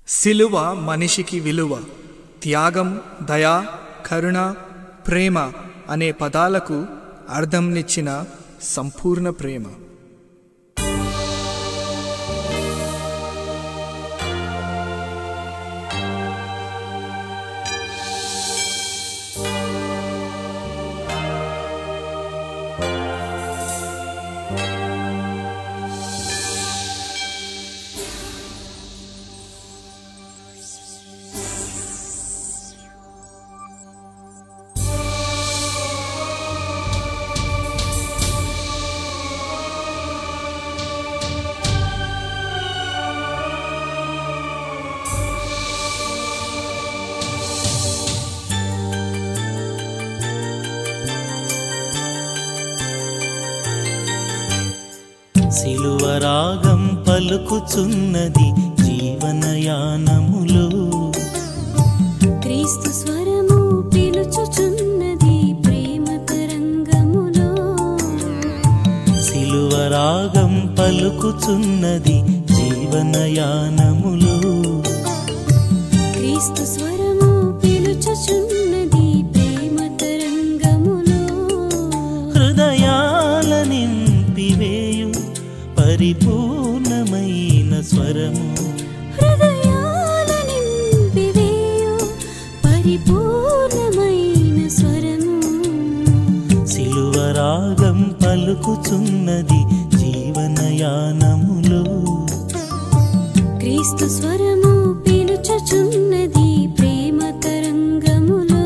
సిలువ మనిషికి విలువ. త్యాగం, దయ, కరుణ, ప్రేమ అనే పదాలకు అర్థంనిచ్చిన సంపూర్ణ ప్రేమ. సిలువ రాగం పలుకుచున్నది జీవనయానములో, క్రీస్తు స్వరము పిలుచుచున్నది ప్రేమ తరంగములో. సిలువ రాగం పలుకుచున్నది జీవనయానములో, క్రీస్తు స్వరము పిలుచుచున్నది ప్రేమ తరంగములో. హృదయాల నింపివేయు పరిపూర్ణమైన స్వరము, హృదయాల నింపివేయు పరిపూర్ణమైన స్వరము. సిలువ రాగం పలుకుచున్నది జీవనయానములో, క్రీస్తు స్వరము పిలుచుచున్నది ప్రేమ తరంగములో.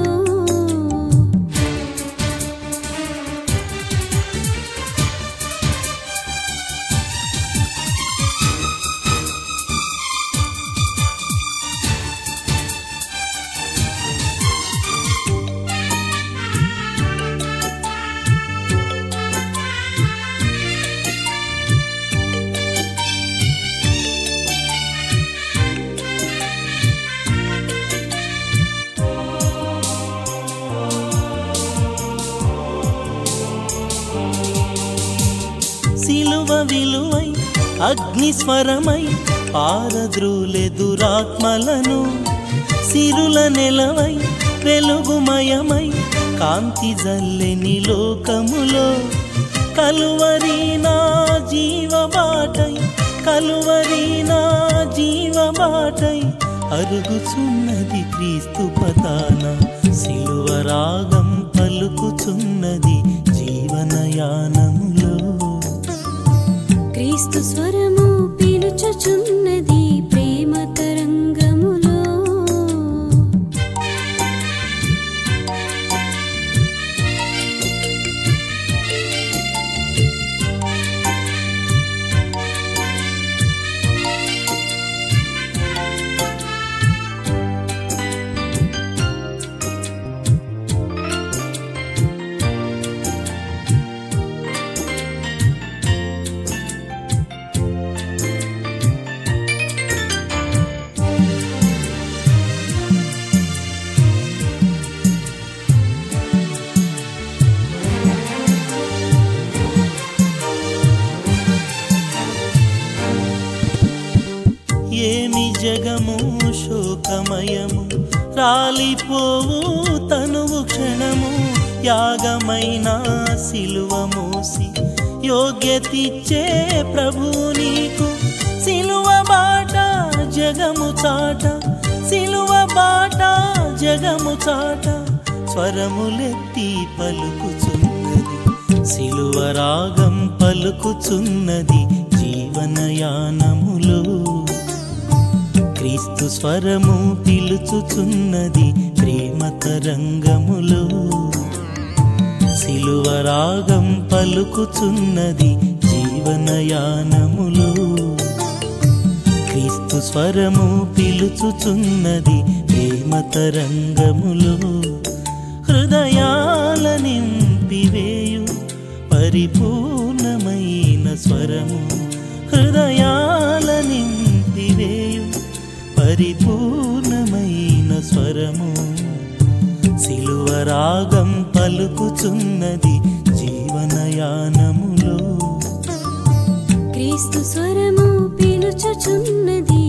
సిలువ విలువై అగ్నిస్వరమై పారద్రోలెదురాత్మలను, సిరుల నెలవై వెలుగుమయమై కాంతి జల్లెని లోకములో. కలువరి నా జీవబాటై, కలువరి నా జీవబాటై అరుగుచున్నది క్రీస్తు పతాన. సిలువ రాగం పలుకుచున్నది జీవనయానములో, క్రీస్తు స్వరము పిలుచుచున్నది ప్రేమ తరంగములో. ఏమి జగము శోకమయము, రాలిపోవు తనువు క్షణము. యాగమైన సిలువ మోసి యోగ్యతిచ్చే ప్రభు నీకు. సిలువ బాట జగము చాట, సిలువ బాట జగము చాట స్వరములెత్తి పలుకుచున్నది. సిలువ రాగం పలుకుచున్నది జీవనయానములో, క్రీస్తు స్వరము పిలుచుచున్నది ప్రేమ తరంగములో. సిలువ రాగం పలుకుచున్నది జీవనయానములో, క్రీస్తు స్వరము పిలుచుచున్నది ప్రేమ తరంగములో. హృదయాల నింపివేయు పరిపూర్ణమైన స్వరము, హృదయాల నింపివేయు పరిపూర్ణమైన స్వరము. సిలువ రాగం పలుకుచున్నది జీవనయానములో, క్రీస్తు స్వరము పిలుచుచున్నది